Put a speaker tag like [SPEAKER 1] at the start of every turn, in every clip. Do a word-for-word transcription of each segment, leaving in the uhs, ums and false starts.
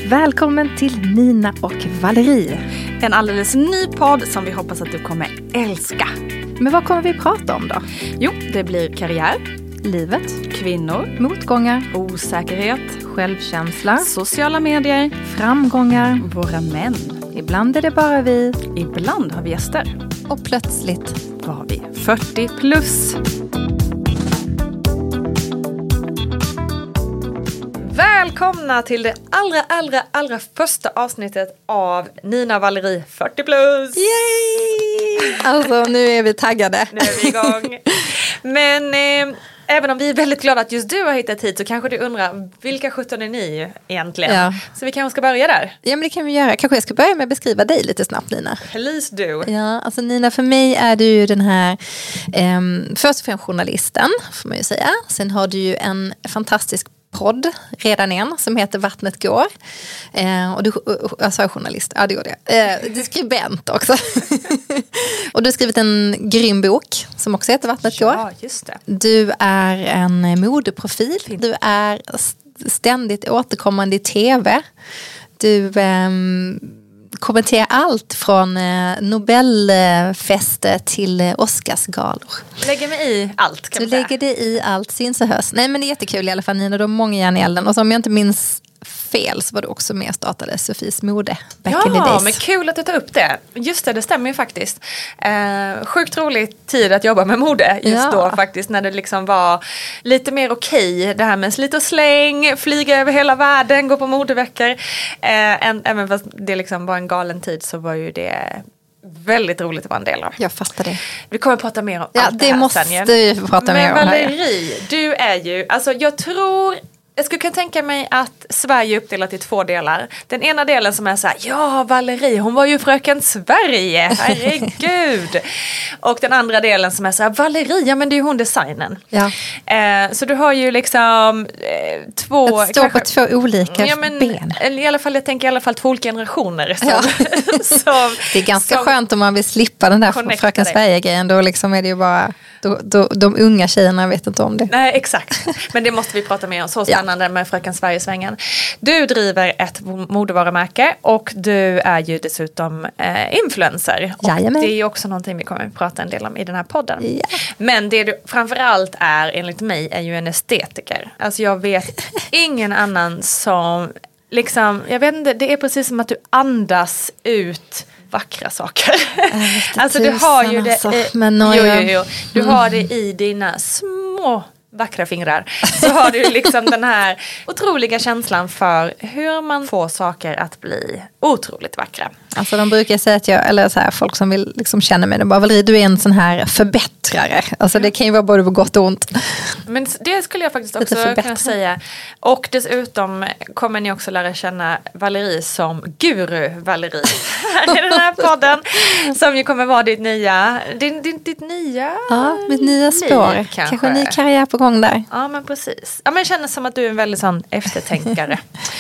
[SPEAKER 1] Välkommen till Nina och Valerie.
[SPEAKER 2] En alldeles ny podd som vi hoppas att du kommer älska.
[SPEAKER 1] Men vad kommer vi prata om då?
[SPEAKER 2] Jo, det blir karriär,
[SPEAKER 1] livet,
[SPEAKER 2] kvinnor,
[SPEAKER 1] motgångar,
[SPEAKER 2] osäkerhet,
[SPEAKER 1] självkänsla,
[SPEAKER 2] sociala medier,
[SPEAKER 1] framgångar,
[SPEAKER 2] våra män.
[SPEAKER 1] Ibland är det bara vi.
[SPEAKER 2] Ibland har vi gäster.
[SPEAKER 1] Och plötsligt
[SPEAKER 2] var vi fyrtio plus. Välkomna till det allra, allra, allra första avsnittet av Nina och Valerie fyrtio plus.
[SPEAKER 1] Yay! Alltså nu är vi taggade.
[SPEAKER 2] Nu är vi igång. Men eh, även om vi är väldigt glada att just du har hittat hit så kanske du undrar, vilka sjutton är ni egentligen? Ja. Så vi kanske ska börja där.
[SPEAKER 1] Ja, men det kan vi göra. Kanske jag ska börja med att beskriva dig lite snabbt, Nina.
[SPEAKER 2] Please do.
[SPEAKER 1] Ja, alltså Nina, för mig är du ju den här eh, först och främst journalisten, får man ju säga. Sen har du ju en fantastisk podd redan en som heter Vattnet går. Eh, och du, jag sa journalist, ja det gjorde jag. Eh, du är skribent också. Och du har skrivit en grym bok som också heter Vattnet
[SPEAKER 2] ja,
[SPEAKER 1] går.
[SPEAKER 2] Ja, just det.
[SPEAKER 1] Du är en modeprofil. Du är ständigt återkommande i tv. Du eh, kommenterar allt från eh, Nobelfester till eh, Oscarsgalor.
[SPEAKER 2] Lägger mig i allt, kan
[SPEAKER 1] du
[SPEAKER 2] man säga.
[SPEAKER 1] lägger det i allt, syns och hörs. Nej, men det är jättekul i alla fall, Nina. Du har många järn i elden. Och som jag inte minns fel så var du också med och startade Sofies mode back
[SPEAKER 2] ja,
[SPEAKER 1] in the days.
[SPEAKER 2] Ja, men kul att du tar upp det. Just det, det stämmer ju faktiskt. Eh, sjukt rolig tid att jobba med mode just ja. då faktiskt. När det liksom var lite mer okej. Det här med slit och släng, flyga över hela världen, gå på modeveckor. Eh, en, även fast det liksom var en galen tid så var ju det väldigt roligt att vara en del av.
[SPEAKER 1] Jag fattar det.
[SPEAKER 2] Vi kommer att prata mer om
[SPEAKER 1] ja,
[SPEAKER 2] allt det
[SPEAKER 1] här
[SPEAKER 2] här
[SPEAKER 1] måste
[SPEAKER 2] sen.
[SPEAKER 1] vi få prata
[SPEAKER 2] men
[SPEAKER 1] mer om.
[SPEAKER 2] Men Valerie, du är ju, alltså jag tror... Jag skulle kunna tänka mig att Sverige är uppdelat i två delar. Den ena delen som är så här, ja Valerie, hon var ju fröken Sverige, herregud. Och den andra delen som är så här, Valerie, ja men det är ju hon designen.
[SPEAKER 1] Ja.
[SPEAKER 2] Eh, så du har ju liksom eh, två...
[SPEAKER 1] Att stå kanske, på två olika
[SPEAKER 2] ja, men,
[SPEAKER 1] ben.
[SPEAKER 2] I alla fall, jag tänker i alla fall två olika generationer. Som,
[SPEAKER 1] ja.
[SPEAKER 2] som,
[SPEAKER 1] det är ganska
[SPEAKER 2] som
[SPEAKER 1] skönt om man vill slippa den där fröken Sverige-grejen. Då liksom är det ju bara... Då, då, de unga tjejerna vet inte om det.
[SPEAKER 2] Nej, exakt. Men det måste vi prata mer om. Så spännande ja. med Fröken Sverige-svängen. Du driver ett modevarumärke och du är ju dessutom eh, influencer. Och
[SPEAKER 1] Jajamän.
[SPEAKER 2] det är ju också någonting vi kommer att prata en del om i den här podden.
[SPEAKER 1] Ja.
[SPEAKER 2] Men det du framförallt är, enligt mig, är ju en estetiker. Alltså jag vet ingen annan som... Liksom, jag vet inte, det är precis som att du andas ut... vackra saker. Alltså du har ju det
[SPEAKER 1] alltså.
[SPEAKER 2] i,
[SPEAKER 1] Men
[SPEAKER 2] jo, jo, jo. Du mm. har det i dina små vackra fingrar. Så har du liksom den här otroliga känslan för hur man får saker att bli otroligt vackra.
[SPEAKER 1] Alltså de brukar säga att jag, eller så här, folk som vill liksom känna mig, de bara, Valerie, du är en sån här förbättrare. Alltså det kan ju vara både på gott och ont.
[SPEAKER 2] Men det skulle jag faktiskt också kunna säga. Och dessutom kommer ni också lära känna Valerie som guru Valerie här i den här podden. Som ju kommer vara ditt nya, ditt, ditt, ditt nya
[SPEAKER 1] ja, mitt nya spår. Liv, kanske. kanske en ny karriär på gång där.
[SPEAKER 2] Ja, men precis. Ja, men det känns som att du är en väldigt sån eftertänkare.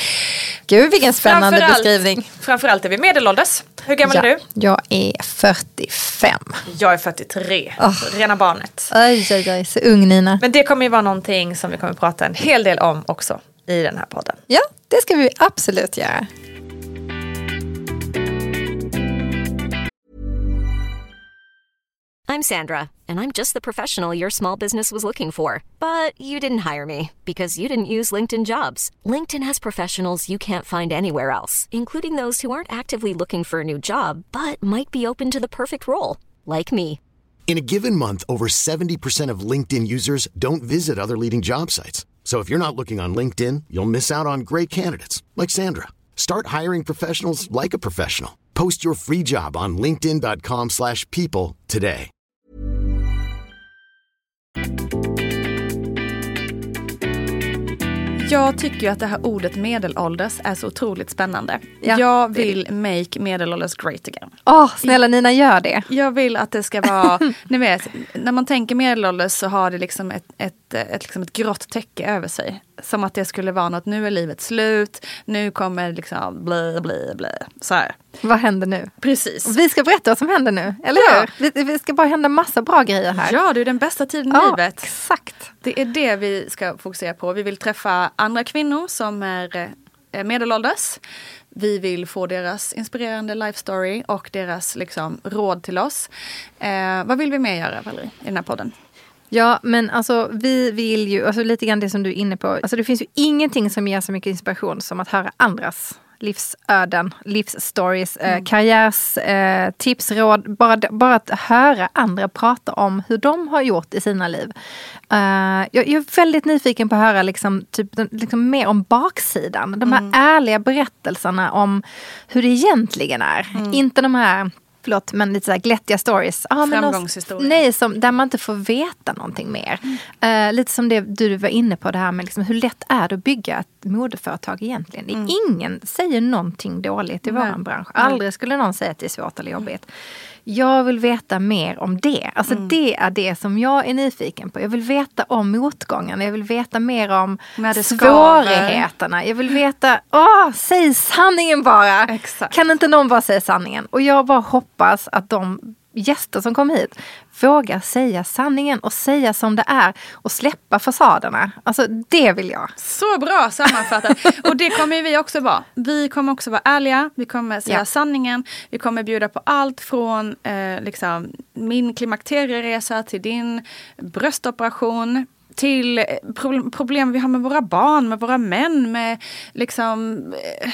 [SPEAKER 1] Gud, vilken spännande
[SPEAKER 2] framförallt,
[SPEAKER 1] beskrivning.
[SPEAKER 2] Framförallt är vi medelålders. Hur gammal
[SPEAKER 1] ja,
[SPEAKER 2] är du?
[SPEAKER 1] Jag är fyrtiofem.
[SPEAKER 2] Jag är fyrtiotre. Oh. Rena barnet.
[SPEAKER 1] Oj, oj, oj. Så ung, Nina.
[SPEAKER 2] Men det kommer ju vara någonting som vi kommer prata en hel del om också i den här podden.
[SPEAKER 1] Ja, det ska vi absolut göra.
[SPEAKER 3] I'm Sandra, and I'm just the professional your small business was looking for. But you didn't hire me because you didn't use LinkedIn Jobs. LinkedIn has professionals you can't find anywhere else, including those who aren't actively looking for a new job, but might be open to the perfect role, like me.
[SPEAKER 4] In a given month, over seventy percent of LinkedIn users don't visit other leading job sites. So if you're not looking on LinkedIn, you'll miss out on great candidates, like Sandra. Start hiring professionals like a professional. Post your free job on linkedin dot com slash people today.
[SPEAKER 2] Jag tycker ju att det här ordet medelålders är så otroligt spännande.
[SPEAKER 1] Ja.
[SPEAKER 2] Jag vill make medelålders great again.
[SPEAKER 1] Åh, oh, snälla Nina, gör det.
[SPEAKER 2] Jag vill att det ska vara, ni vet, när man tänker medelålders så har det liksom ett, ett, ett, liksom ett grått täcke över sig. Som att det skulle vara något, nu är livet slut, nu kommer liksom blä, blä, blä, så här.
[SPEAKER 1] Vad händer nu?
[SPEAKER 2] Precis.
[SPEAKER 1] Vi ska berätta vad som händer nu, eller
[SPEAKER 2] ja.
[SPEAKER 1] hur? Vi, vi ska bara hända massa bra grejer här.
[SPEAKER 2] Ja, det är den bästa tiden i
[SPEAKER 1] ja,
[SPEAKER 2] livet.
[SPEAKER 1] Exakt.
[SPEAKER 2] Det är det vi ska fokusera på. Vi vill träffa andra kvinnor som är medelålders. Vi vill få deras inspirerande life story och deras liksom, råd till oss. Eh, vad vill vi mer göra, Valerie, i den här podden?
[SPEAKER 1] Ja, men alltså vi vill ju, alltså lite grann det som du är inne på. Alltså det finns ju ingenting som ger så mycket inspiration som att höra andras livsöden, livsstories, mm. eh, karriärs, eh, tips, råd. Bara, bara att höra andra prata om hur de har gjort i sina liv. Uh, jag, jag är väldigt nyfiken på att höra liksom, typ, liksom, mer om baksidan. De här mm. ärliga berättelserna om hur det egentligen är. Mm. Inte de här... Förlåt, men lite så här glättiga stories. Ah,
[SPEAKER 2] Framgångshistorier.
[SPEAKER 1] Nej, som, där man inte får veta någonting mer. Mm. Uh, lite som det du var inne på det här med liksom, hur lätt är det att bygga ett modeföretag egentligen. Mm. Ingen säger någonting dåligt i mm. vår bransch. Aldrig skulle någon säga att det är svårt eller jobbigt. Jag vill veta mer om det. Alltså mm. det är det som jag är nyfiken på. Jag vill veta om motgångarna. Jag vill veta mer om svårigheterna. Jag vill veta, åh, säg sanningen bara. Exakt. Kan inte någon bara säga sanningen? Och jag bara hoppas att de gäster som kommer hit vågar säga sanningen och säga som det är och släppa fasaderna. Alltså det vill jag.
[SPEAKER 2] Så bra sammanfattat. Och det kommer vi också vara. Vi kommer också vara ärliga. Vi kommer säga ja. sanningen. Vi kommer bjuda på allt från eh, liksom, min klimakterieresa till din bröstoperation. Till problem vi har med våra barn, med våra män, med liksom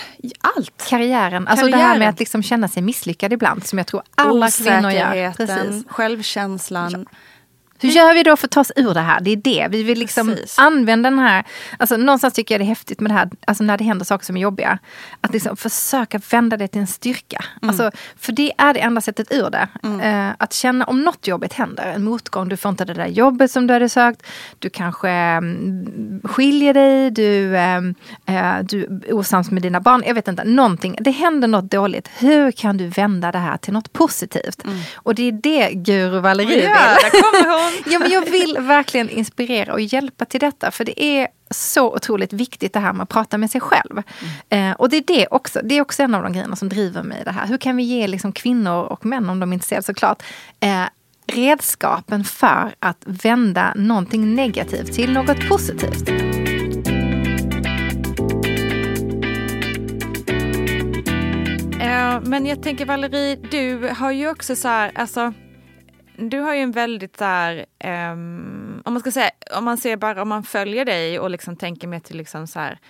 [SPEAKER 2] allt.
[SPEAKER 1] Karriären, alltså Karriären. Det här med att liksom känna sig misslyckad ibland som jag tror alla kvinnor gör.
[SPEAKER 2] Precis. Självkänslan. Ja.
[SPEAKER 1] Hur gör vi då för att ta oss ur det här? Det är det. Vi vill liksom Precis. använda den här... Alltså någonstans tycker jag det är häftigt med det här. Alltså när det händer saker som är jobbiga. Att liksom försöka vända det till en styrka. Mm. Alltså, för det är det enda sättet ur det. Mm. Uh, att känna om något jobbigt händer. En motgång. Du får inte det där jobbet som du hade sökt. Du kanske um, skiljer dig. Du, um, uh, du är osams med dina barn. Jag vet inte. Någonting. Det händer något dåligt. Hur kan du vända det här till något positivt? Mm. Och det är det Guru Valerie vill.
[SPEAKER 2] Ja, där kommer hon.
[SPEAKER 1] Ja, men jag vill verkligen inspirera och hjälpa till detta. För det är så otroligt viktigt det här med att prata med sig själv. Mm. Eh, och det är det också. Det är också en av de grejerna som driver mig i det här. Hur kan vi ge liksom kvinnor och män, om de är intresserade såklart, eh, redskapen för att vända någonting negativt till något positivt.
[SPEAKER 2] Uh, men jag tänker Valerie, du har ju också så här, alltså du har ju en väldigt där, um, om man ska säga, om man ser bara, om man följer dig och liksom tänker mer till liksom så här,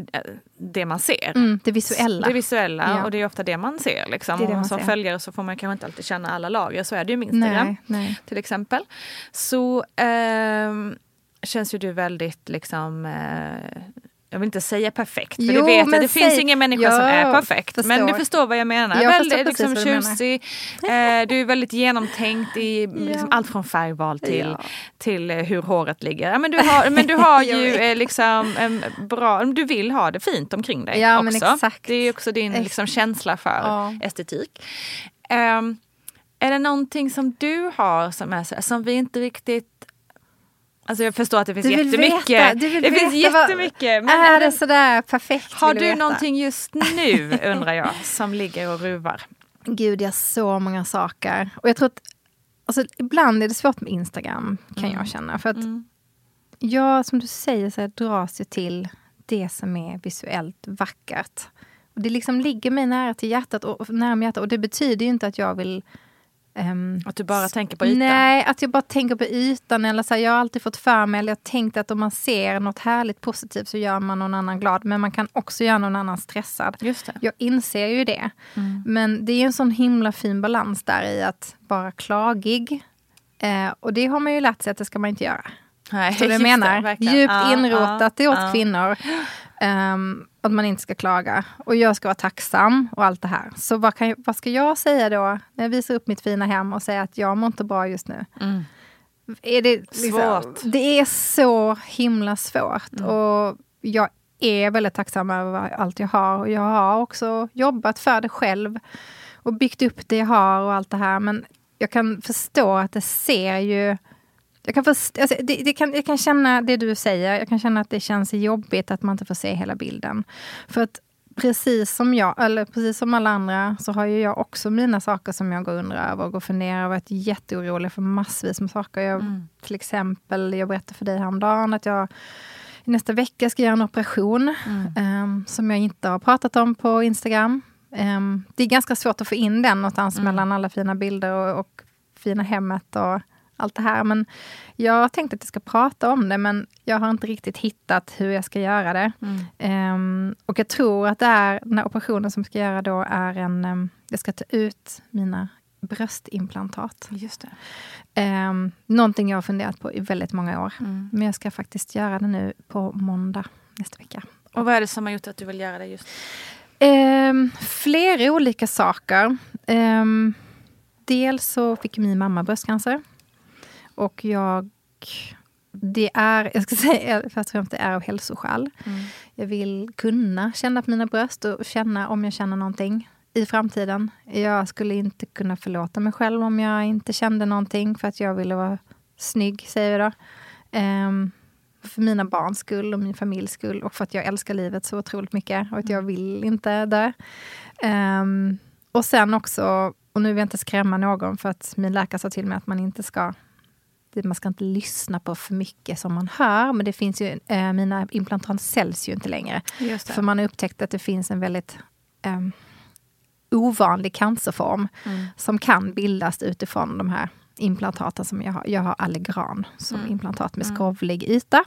[SPEAKER 2] det man ser.
[SPEAKER 1] Mm, det visuella.
[SPEAKER 2] Det visuella, ja. Och det är ofta det man ser. Liksom. Det det man och som ser. Följare så får man kanske inte alltid känna alla lager, så är det ju med Instagram nej, nej. till exempel. Så um, känns ju du väldigt liksom... Uh, jag vill inte säga perfekt, för jo, det vet jag. Det säg, finns ingen människa ja, som är perfekt. Förstår. Men du förstår vad jag menar. Jag väldigt liksom, tjusig. Eh, du är väldigt genomtänkt i ja. liksom, allt från färgval till, ja. till eh, hur håret ligger. Ja, men, du har, men du har ju eh, liksom en bra... Du vill ha det fint omkring dig ja, också. Men exakt. Det är också din liksom, känsla för ja. estetik. Eh, är det någonting som du har som, är, som vi inte riktigt... Alltså jag förstår att det finns jättemycket.
[SPEAKER 1] Veta, du vill
[SPEAKER 2] det
[SPEAKER 1] veta,
[SPEAKER 2] finns jättemycket.
[SPEAKER 1] Men är det sådär perfekt?
[SPEAKER 2] Har du någonting just nu, undrar jag, som ligger och ruvar?
[SPEAKER 1] Gud, jag har så många saker. Och jag tror att alltså, ibland är det svårt med Instagram, kan mm. jag känna. För att mm. jag, som du säger, så här, dras ju till det som är visuellt vackert. Och det liksom ligger mig nära till hjärtat och nära hjärtat. Och det betyder ju inte att jag vill... Um,
[SPEAKER 2] att du bara tänker på ytan?
[SPEAKER 1] Nej, att jag bara tänker på ytan. Eller så här, jag har alltid fått för mig, eller jag tänkt att om man ser något härligt positivt så gör man någon annan glad. Men man kan också göra någon annan stressad.
[SPEAKER 2] Just det.
[SPEAKER 1] Jag inser ju det. Mm. Men det är en sån himla fin balans där i att vara klagig. Eh, och det har man ju lärt sig att det ska man inte göra.
[SPEAKER 2] Nej,
[SPEAKER 1] så det menar,
[SPEAKER 2] det,
[SPEAKER 1] djupt
[SPEAKER 2] ah,
[SPEAKER 1] inrotat det
[SPEAKER 2] ah,
[SPEAKER 1] åt
[SPEAKER 2] ah.
[SPEAKER 1] kvinnor. Um, att man inte ska klaga. Och jag ska vara tacksam och allt det här. Så vad, kan jag, vad ska jag säga då när jag visar upp mitt fina hem och säger att jag mår inte bra just nu? Mm. Är det, liksom,
[SPEAKER 2] svårt.
[SPEAKER 1] Det är så himla svårt. Mm. Och jag är väldigt tacksam över allt jag har. Och jag har också jobbat för det själv. Och byggt upp det jag har och allt det här. Men jag kan förstå att det ser ju... Jag kan, först, alltså, det, det kan, jag kan känna det du säger. Jag kan känna att det känns jobbigt att man inte får se hela bilden. För att precis som jag, eller precis som alla andra, så har ju jag också mina saker som jag går undrar över och går funderar och varit jätteorolig för massvis med saker. Jag, mm. Till exempel, jag berättade för dig häromdagen att jag nästa vecka ska jag göra en operation mm. um, som jag inte har pratat om på Instagram. Um, det är ganska svårt att få in den någonstans mm. mellan alla fina bilder och, och fina hemmet och allt det här. Men jag tänkte att jag ska prata om det, men jag har inte riktigt hittat hur jag ska göra det. Mm. Um, och jag tror att det är, den här operationen som jag ska göra då är en, um, jag ska ta ut mina bröstimplantat.
[SPEAKER 2] Just det.
[SPEAKER 1] Um, någonting jag har funderat på i väldigt många år.
[SPEAKER 2] Mm.
[SPEAKER 1] Men jag ska faktiskt göra det nu på måndag nästa vecka.
[SPEAKER 2] Och vad är det som har gjort att du vill göra det just?
[SPEAKER 1] Um, flera olika saker. Um, dels så fick min mamma bröstcancer. Och jag, det är, jag ska säga först och främst det är av hälsoskäl. Mm. Jag vill kunna känna på mina bröst och känna om jag känner någonting i framtiden. Jag skulle inte kunna förlåta mig själv om jag inte kände någonting för att jag ville vara snygg, säger jag då. Um, för mina barns skull och min familjs skull och för att jag älskar livet så otroligt mycket och att jag vill inte dö. Um, och sen också, och nu vill jag inte skrämma någon för att min läkare sa till mig att man inte ska man ska inte lyssna på för mycket som man hör, men det finns ju, eh, mina implantat säljs ju inte längre.
[SPEAKER 2] Just det.
[SPEAKER 1] För man har upptäckt att det finns en väldigt eh, ovanlig cancerform mm. som kan bildas utifrån de här implantaten som jag har. Jag har Allegran som mm. implantat med skrovlig yta.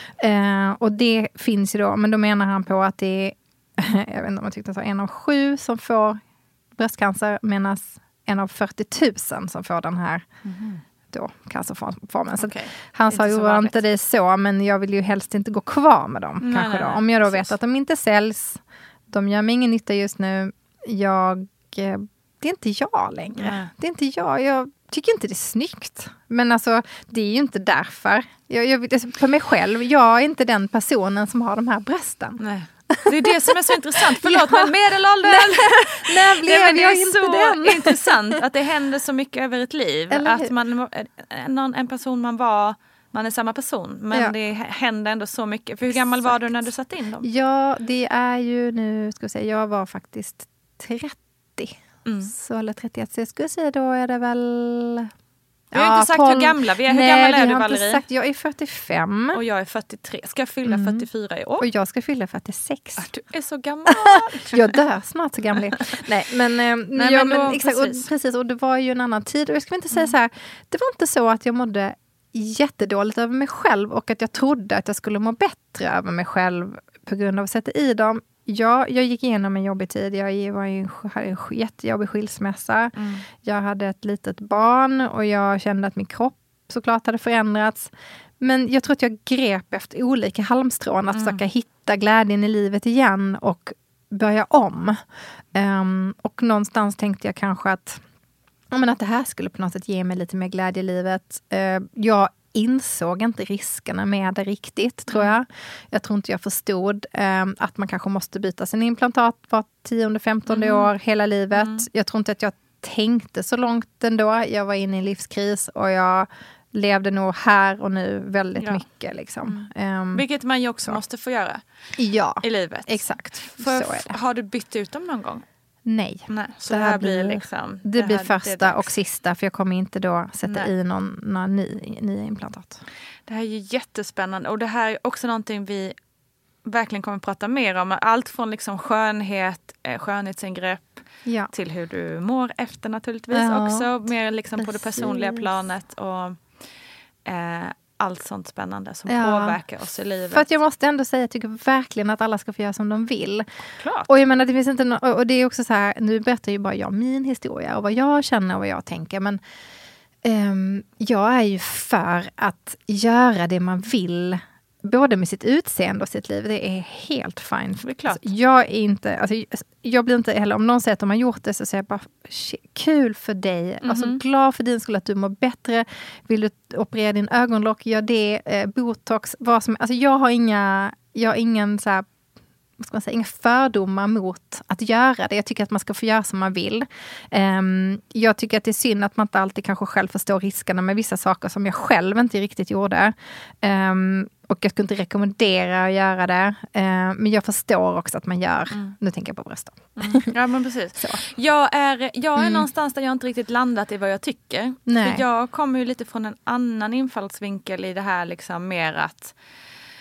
[SPEAKER 1] Eh, och det finns ju då, men då menar han på att det är, jag vet inte om man tyckte så, en av sju som får bröstcancer, medan en av fyrtio tusen som får den här mm. då, cancerformen. Så
[SPEAKER 2] okay.
[SPEAKER 1] Han sa ju inte det så, men jag vill ju helst inte gå kvar med dem.
[SPEAKER 2] Nej,
[SPEAKER 1] kanske
[SPEAKER 2] nej,
[SPEAKER 1] då.
[SPEAKER 2] nej,
[SPEAKER 1] Om jag då
[SPEAKER 2] precis.
[SPEAKER 1] vet att de inte säljs, de gör mig ingen nytta just nu, jag, det är inte jag längre.
[SPEAKER 2] Nej.
[SPEAKER 1] Det är inte jag, jag tycker inte det är snyggt. Men alltså, det är ju inte därför. Jag, jag, för mig själv, jag är inte den personen som har de här brösten.
[SPEAKER 2] Nej. Det är det som är så intressant. Förlåt, ja. Men medelåldern.
[SPEAKER 1] När blev
[SPEAKER 2] Nej,
[SPEAKER 1] jag
[SPEAKER 2] det är
[SPEAKER 1] inte
[SPEAKER 2] så
[SPEAKER 1] den?
[SPEAKER 2] intressant att det händer så mycket över ett liv. Att man, någon, en person man var, man är samma person. Men ja. Det händer ändå så mycket. För hur gammal Exakt. Var du när du satte in dem?
[SPEAKER 1] Ja, det är ju nu, ska jag säga, jag var faktiskt trettio. Mm. Så, eller trettioett, så jag skulle säga då är det väl...
[SPEAKER 2] Vi har ja, inte sagt tolv... hur gamla vi är. Hur
[SPEAKER 1] Nej,
[SPEAKER 2] gammal är du,
[SPEAKER 1] har
[SPEAKER 2] Valerie?
[SPEAKER 1] Inte sagt. Jag är fyrtiofem.
[SPEAKER 2] Och jag är fyrtiotre. Ska jag fylla mm. fyrtiofyra i år?
[SPEAKER 1] Och jag ska fylla fyrtiosex.
[SPEAKER 2] Ah, du är så gammal.
[SPEAKER 1] Jag dör snart så gammal. Nej, men, eh,
[SPEAKER 2] Nej,
[SPEAKER 1] ja,
[SPEAKER 2] men, då,
[SPEAKER 1] men exakt,
[SPEAKER 2] precis.
[SPEAKER 1] Och, precis. Och det var ju en annan tid. Och jag ska inte säga
[SPEAKER 2] mm.
[SPEAKER 1] så här. Det var inte så att jag mådde jättedåligt över mig själv. Och att jag trodde att jag skulle må bättre över mig själv på grund av att sätta i dem. Ja, jag gick igenom en jobbig tid. Jag var i en, en jättejobbig skilsmässa. Mm. Jag hade ett litet barn och jag kände att min kropp såklart hade förändrats. Men jag tror att jag grep efter olika halmstrån att mm. försöka hitta glädjen i livet igen och börja om. Um, och någonstans tänkte jag kanske att, ja, men att det här skulle på något sätt ge mig lite mer glädje i livet. Uh, jag insåg inte riskerna med det riktigt, tror jag. Jag tror inte jag förstod um, att man kanske måste byta sin implantat var tionde, femtonde mm. år hela livet. Mm. Jag tror inte att jag tänkte så långt ändå. Jag var inne i en livskris och jag levde nog här och nu väldigt ja. mycket. Liksom. Mm. Um,
[SPEAKER 2] Vilket man ju också så. måste få göra
[SPEAKER 1] ja,
[SPEAKER 2] i livet.
[SPEAKER 1] Exakt.
[SPEAKER 2] För,
[SPEAKER 1] så är det.
[SPEAKER 2] Har du bytt ut dem någon gång?
[SPEAKER 1] Nej.
[SPEAKER 2] Nej, så det, det här blir liksom...
[SPEAKER 1] Det, det blir här, första det och sista, för jag kommer inte då sätta Nej. i någon, någon ny, nya implantat.
[SPEAKER 2] Det här är ju jättespännande och det här är också någonting vi verkligen kommer att prata mer om. Allt från liksom skönhet, skönhetsingrepp ja. till hur du mår efter naturligtvis ja. också. Mer liksom på det personliga planet och eh, allt sånt spännande som ja. påverkar oss i livet.
[SPEAKER 1] För att jag måste ändå säga, jag tycker verkligen att alla ska få göra som de vill.
[SPEAKER 2] Klart.
[SPEAKER 1] Och jag menar, det finns inte no- och det är också så här, nu berättar ju bara jag min historia och vad jag känner och vad jag tänker, men um, jag är ju för att göra det man vill både med sitt utseende och sitt liv. Det är helt fint.
[SPEAKER 2] Det är klart.
[SPEAKER 1] Alltså, jag är inte, alltså, jag blir inte heller, om någon säger att de har gjort det så säger jag bara, kul för dig. Mm-hmm. Alltså glad för din skull att du mår bättre. Vill du operera din ögonlock, gör det. Eh, botox, vad som, alltså jag har inga, jag har ingen så här, vad ska man säga, inga fördomar mot att göra det. Jag tycker att man ska få göra som man vill. Um, jag tycker att det är synd att man inte alltid kanske själv förstår riskerna med vissa saker som jag själv inte riktigt gjorde. Um, och jag skulle inte rekommendera att göra det. Uh, men jag förstår också att man gör. Mm. Nu tänker jag på brösten.
[SPEAKER 2] Mm. Ja, men precis. Så. Jag är, jag är mm. någonstans där jag inte riktigt landat i vad jag tycker.
[SPEAKER 1] Nej.
[SPEAKER 2] För jag kommer ju lite från en annan infallsvinkel i det här liksom mer att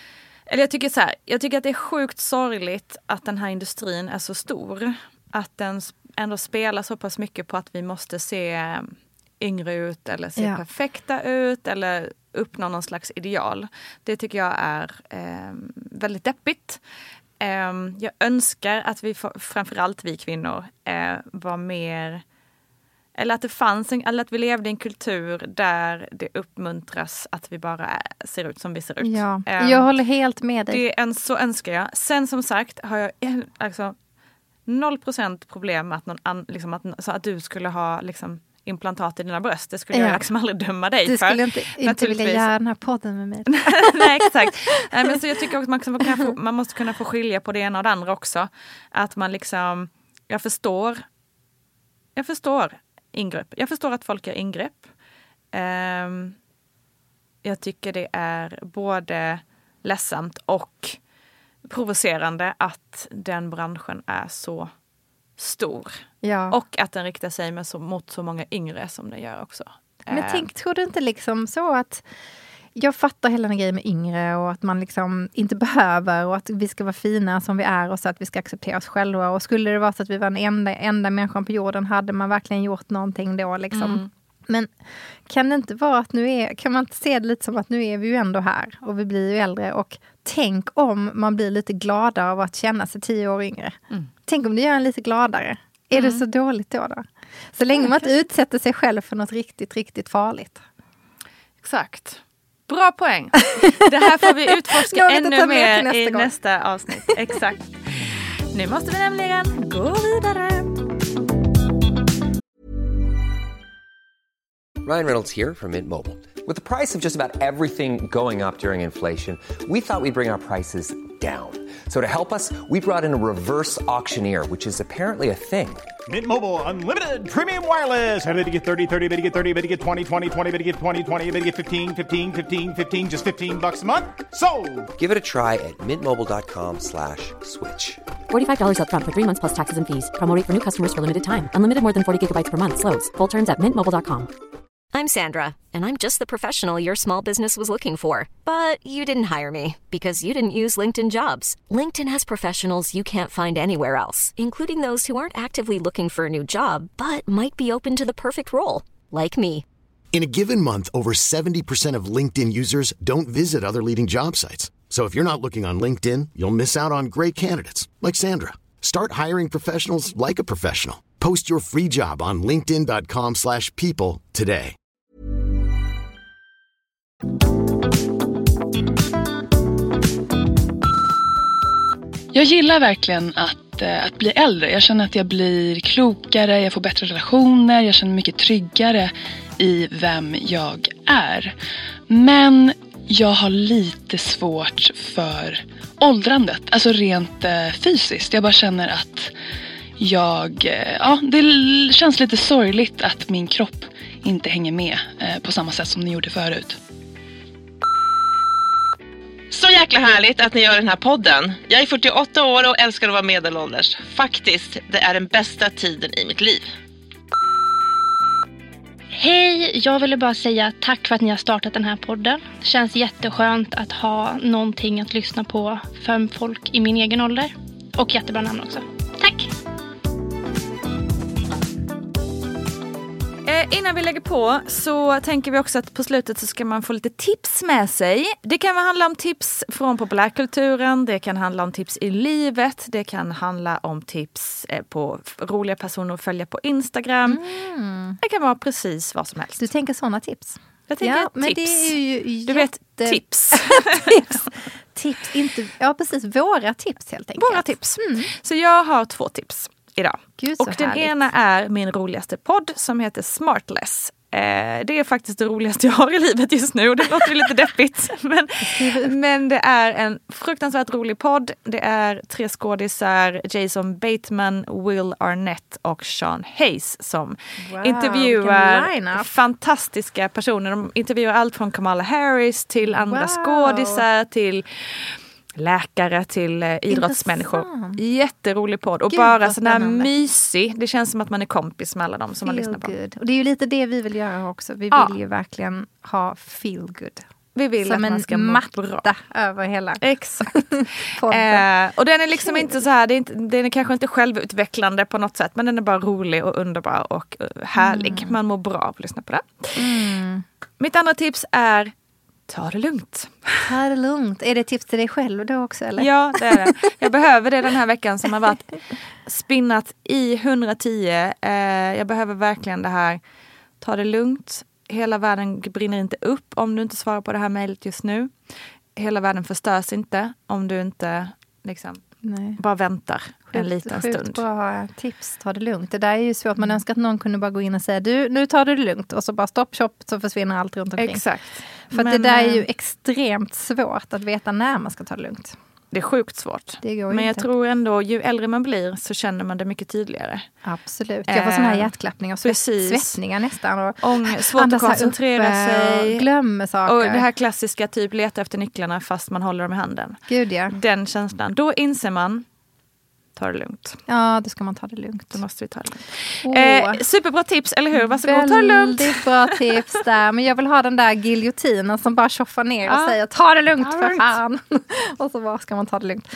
[SPEAKER 2] Eller jag tycker så här, jag tycker att det är sjukt sorgligt att den här industrin är så stor. Att den ändå spelar så pass mycket på att vi måste se yngre ut eller se ja. perfekta ut eller uppnå någon slags ideal. Det tycker jag är eh, väldigt deppigt. Eh, jag önskar att vi, framförallt vi kvinnor, eh, var mer... Eller att det fanns en, eller att vi levde i en kultur där det uppmuntras att vi bara är, ser ut som vi ser ut.
[SPEAKER 1] Ja, um, jag håller helt med dig.
[SPEAKER 2] Det är, så önskar jag. Sen som sagt har jag alltså noll procent problem med att, någon an, liksom att, så att du skulle ha liksom, implantat i dina bröst. Det skulle ja. jag liksom aldrig döma dig
[SPEAKER 1] du
[SPEAKER 2] för.
[SPEAKER 1] Du skulle inte, inte vilja göra den här podden med mig.
[SPEAKER 2] Nej, exakt. Nej, men så jag tycker också att man, kan få, man måste kunna få skilja på det ena och det andra också. Att man liksom, jag förstår, jag förstår ingrepp. Jag förstår att folk gör ingrepp. Um, jag tycker det är både ledsamt och provocerande att den branschen är så stor. Ja. Och att den riktar sig med så, mot så många yngre som den gör också.
[SPEAKER 1] Men um, tänk, tror du inte liksom så att jag fattar hela den grejen med yngre och att man liksom inte behöver och att vi ska vara fina som vi är och så att vi ska acceptera oss själva. Och skulle det vara så att vi var den enda, enda människan på jorden hade man verkligen gjort någonting då liksom. Mm. Men kan det inte vara att nu är, kan man inte se det lite som att nu är vi ju ändå här och vi blir ju äldre och tänk om man blir lite gladare av att känna sig tio år yngre. Mm. Tänk om det gör en lite gladare. Är mm. det så dåligt då då? Så länge man inte utsätter sig själv för något riktigt, riktigt farligt.
[SPEAKER 2] Exakt. Bra poäng. Det här får vi utforska ännu mer nästa i gång. nästa avsnitt. Exakt. Nu måste vi nämligen gå vidare.
[SPEAKER 5] Ryan Reynolds here from Mint Mobile. With the price of just about everything going up during inflation, we thought we'd bring our prices down. So to help us, we brought in a reverse auctioneer, which is apparently a thing.
[SPEAKER 6] Mint Mobile Unlimited Premium Wireless. How to get thirty, thirty, how to get thirty, how to get twenty, twenty, twenty, how to get twenty, twenty, how to get fifteen, fifteen, fifteen, fifteen, just fifteen bucks a month? Sold!
[SPEAKER 5] Give it a try at mintmobile.com slash switch.
[SPEAKER 7] forty-five dollars up front for three months plus taxes and fees. Promo rate for new customers for limited time. Unlimited more than forty gigabytes per month. Slows full terms at mint mobile dot com.
[SPEAKER 3] I'm Sandra, and I'm just the professional your small business was looking for. But you didn't hire me because you didn't use LinkedIn Jobs. LinkedIn has professionals you can't find anywhere else, including those who aren't actively looking for a new job, but might be open to the perfect role, like me.
[SPEAKER 4] In a given month, over seventy percent of LinkedIn users don't visit other leading job sites. So if you're not looking on LinkedIn, you'll miss out on great candidates, like Sandra. Start hiring professionals like a professional. Post your free job on linkedin dot com slash people today.
[SPEAKER 8] Jag gillar verkligen att, att bli äldre. Jag känner att jag blir klokare, jag får bättre relationer, jag känner mig mycket tryggare i vem jag är. Men jag har lite svårt för åldrandet, alltså rent fysiskt. Jag bara känner att jag, ja, det känns lite sorgligt att min kropp inte hänger med på samma sätt som den gjorde förut.
[SPEAKER 9] Så jäkla härligt att ni gör den här podden. Jag är fyrtioåtta år och älskar att vara medelålders. Faktiskt, det är den bästa tiden i mitt liv.
[SPEAKER 10] Hej, jag ville bara säga tack för att ni har startat den här podden. Det känns jätteskönt att ha någonting att lyssna på för folk i min egen ålder. Och jättebra namn också. Tack!
[SPEAKER 2] Eh, innan vi lägger på så tänker vi också att på slutet så ska man få lite tips med sig. Det kan handla om tips från populärkulturen, det kan handla om tips i livet, det kan handla om tips eh, på roliga personer att följa på Instagram. Mm. Det kan vara precis vad som helst.
[SPEAKER 1] Du tänker sådana tips?
[SPEAKER 2] Jag tänker
[SPEAKER 1] ja,
[SPEAKER 2] tips.
[SPEAKER 1] Men det är ju
[SPEAKER 2] du
[SPEAKER 1] jätte...
[SPEAKER 2] vet, tips.
[SPEAKER 1] tips. Tips, inte... Ja precis, våra tips helt enkelt.
[SPEAKER 2] Våra tips. Mm. Så jag har två tips idag.
[SPEAKER 1] Gud,
[SPEAKER 2] och den härligt. ena är min roligaste podd som heter Smartless. Eh, det är faktiskt det roligaste jag har i livet just nu. Det låter lite deppigt. Men, men det är en fruktansvärt rolig podd. Det är tre skådisar, Jason Bateman, Will Arnett och Sean Hayes som wow, intervjuar fantastiska personer. De intervjuar allt från Kamala Harris till andra wow. skådisar till läkare till eh, idrottsmänniskor. Intressant. Jätterolig podd. Och Gud, bara sån här mysig. Det känns som att man är kompis med alla dem som feel man lyssnar på.
[SPEAKER 1] Good. Och det är ju lite det vi vill göra också. Vi ja. vill ju verkligen ha feel good.
[SPEAKER 2] Vi vill
[SPEAKER 1] som
[SPEAKER 2] att man ska
[SPEAKER 1] en
[SPEAKER 2] må
[SPEAKER 1] matta
[SPEAKER 2] bra.
[SPEAKER 1] över hela.
[SPEAKER 2] Exakt. eh, och den är liksom inte så här, det är inte, den är kanske inte självutvecklande på något sätt, men den är bara rolig och underbar och uh, härlig. Mm. Man mår bra av att lyssna på det.
[SPEAKER 1] Mm.
[SPEAKER 2] Mitt andra tips är ta det lugnt.
[SPEAKER 1] Ta det lugnt. Är det tips till dig själv då också? Eller?
[SPEAKER 2] Ja, det är det. Jag behöver det den här veckan som har varit spinnat i hundratio. Eh, jag behöver verkligen det här. Ta det lugnt. Hela världen brinner inte upp om du inte svarar på det här mejlet just nu. Hela världen förstörs inte om du inte liksom Nej. bara väntar sjukt, en liten
[SPEAKER 1] sjukt
[SPEAKER 2] stund.
[SPEAKER 1] Bra tips, ta det lugnt. Det där är ju svårt, man önskar att någon kunde bara gå in och säga du, nu tar du det lugnt och så bara stopp, shop, så försvinner allt runt omkring.
[SPEAKER 2] Exakt.
[SPEAKER 1] För
[SPEAKER 2] Men,
[SPEAKER 1] att det där är ju extremt svårt att veta när man ska ta det lugnt.
[SPEAKER 2] Det är sjukt svårt.
[SPEAKER 1] Det går
[SPEAKER 2] Men jag
[SPEAKER 1] inte.
[SPEAKER 2] tror ändå, ju äldre man blir så känner man det mycket tydligare.
[SPEAKER 1] Absolut. Jag får sån här hjärtklappning och svettningar nästan. Och
[SPEAKER 2] Ång, svårt att koncentrera
[SPEAKER 1] upp,
[SPEAKER 2] sig.
[SPEAKER 1] Glömmer saker.
[SPEAKER 2] Och det här klassiska, typ leta efter nycklarna fast man håller dem i handen.
[SPEAKER 1] Gud ja.
[SPEAKER 2] Den känslan. Då inser man, ta det lugnt.
[SPEAKER 1] Ja, då ska man ta det lugnt.
[SPEAKER 2] Då måste vi ta det lugnt.
[SPEAKER 1] Oh.
[SPEAKER 2] Eh, superbra tips, eller hur? Varsågod, ta det lugnt.
[SPEAKER 1] Väldigt bra tips där. Men jag vill ha den där giljotinen som bara tjoffar ner och
[SPEAKER 2] ja.
[SPEAKER 1] säger ta det lugnt
[SPEAKER 2] ta
[SPEAKER 1] för
[SPEAKER 2] lugnt.
[SPEAKER 1] fan. Och så bara ska man ta det lugnt.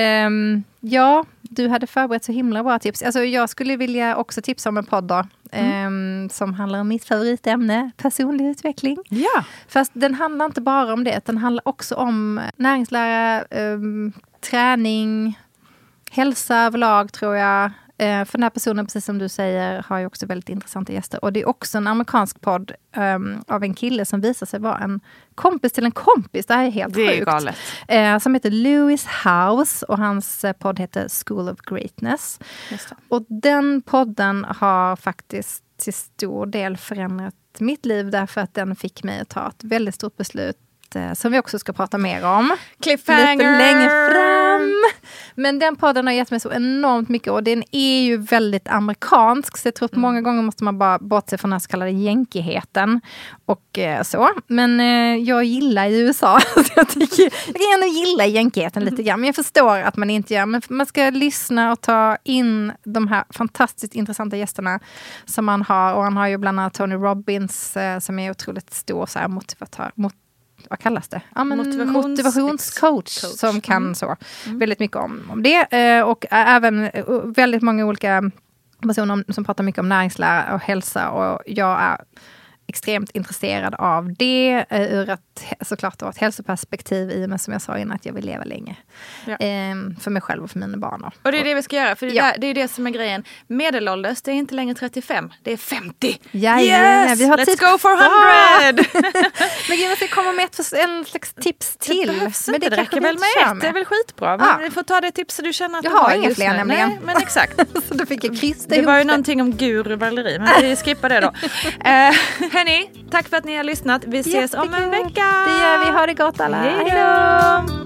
[SPEAKER 1] Um, ja, du hade förberett så himla bra tips. Alltså, jag skulle vilja också tipsa om en podd då, mm. um, som handlar om mitt favoritämne, personlig utveckling.
[SPEAKER 2] Ja.
[SPEAKER 1] Fast den handlar inte bara om det. Den handlar också om näringslära, um, träning, hälsa överlag tror jag. Eh, för den här personen, precis som du säger, har ju också väldigt intressanta gäster. Och det är också en amerikansk podd um, av en kille som visar sig vara en kompis till en kompis. Det här är helt
[SPEAKER 2] det
[SPEAKER 1] sjukt.
[SPEAKER 2] Är galet.
[SPEAKER 1] Eh, som heter Lewis Howes och hans eh, podd heter School of Greatness.
[SPEAKER 2] Just det.
[SPEAKER 1] Och den podden har faktiskt till stor del förändrat mitt liv därför att den fick mig att ta ett väldigt stort beslut som vi också ska prata mer om.
[SPEAKER 2] Cliffhanger!
[SPEAKER 1] Lite längre fram. Men den podden har gett mig så enormt mycket och den är ju väldigt amerikansk så jag tror att mm. många gånger måste man bara bortse från den här så kallade jänkigheten och eh, så. Men eh, jag gillar i U S A så jag, tycker, jag kan ändå gilla jänkigheten lite grann men jag förstår att man inte gör. Men man ska lyssna och ta in de här fantastiskt intressanta gästerna som man har och han har ju bland annat Tony Robbins eh, som är otroligt stor så här motivatör mot vad kallas det? Ja, men
[SPEAKER 2] Motivations-
[SPEAKER 1] motivationscoach
[SPEAKER 2] coach.
[SPEAKER 1] som kan
[SPEAKER 2] mm.
[SPEAKER 1] så mm. väldigt mycket om, om det. Och även väldigt många olika personer som pratar mycket om näringslära och hälsa. Och jag är extremt intresserad av det ur ett, såklart ett hälsoperspektiv i och med som jag sa innan att jag vill leva länge. Ja. Ehm, för mig själv och för mina barn. Och,
[SPEAKER 2] och det är det vi ska göra, för det,
[SPEAKER 1] ja.
[SPEAKER 2] där, det är det som är grejen. Medelålders, det är inte längre trettiofem, det är femtio.
[SPEAKER 1] Ja,
[SPEAKER 2] yes!
[SPEAKER 1] Vi har
[SPEAKER 2] Let's
[SPEAKER 1] tid.
[SPEAKER 2] go for hundred!
[SPEAKER 1] Men jag måste komma med ett, en slags tips till.
[SPEAKER 2] Det behövs
[SPEAKER 1] men
[SPEAKER 2] inte, det räcker väl med ett, det är väl skitbra. Men
[SPEAKER 1] ja.
[SPEAKER 2] Vi får ta det tips så du känner att
[SPEAKER 1] jag
[SPEAKER 2] du
[SPEAKER 1] har
[SPEAKER 2] har
[SPEAKER 1] inga fler nämligen.
[SPEAKER 2] Nej, men exakt.
[SPEAKER 1] Så då fick jag krysta
[SPEAKER 2] Det var ju någonting om guruvälleri, men vi skippar det då. eh, hörni, tack för att ni har lyssnat. Vi ses Jättekul. om en vecka.
[SPEAKER 1] Det gör vi. Ha det gott alla.
[SPEAKER 2] Hej då!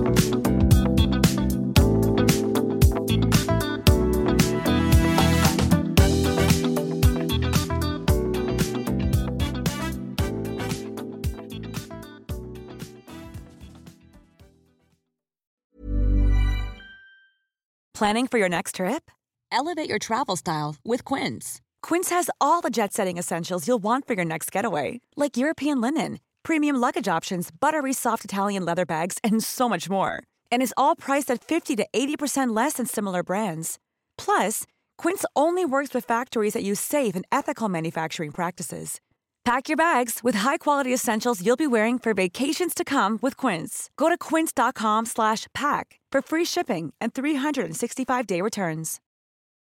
[SPEAKER 11] Planning for your next trip? Elevate your travel style with Quince. Quince has all the jet-setting essentials you'll want for your next getaway, like European linen, premium luggage options, buttery soft Italian leather bags, and so much more. And is all priced at fifty to eighty percent less than similar brands. Plus, Quince only works with factories that use safe and ethical manufacturing practices. Pack your bags with high-quality essentials you'll be wearing for vacations to come with Quince. Go to quince.com slash pack for free shipping and three sixty-five day returns.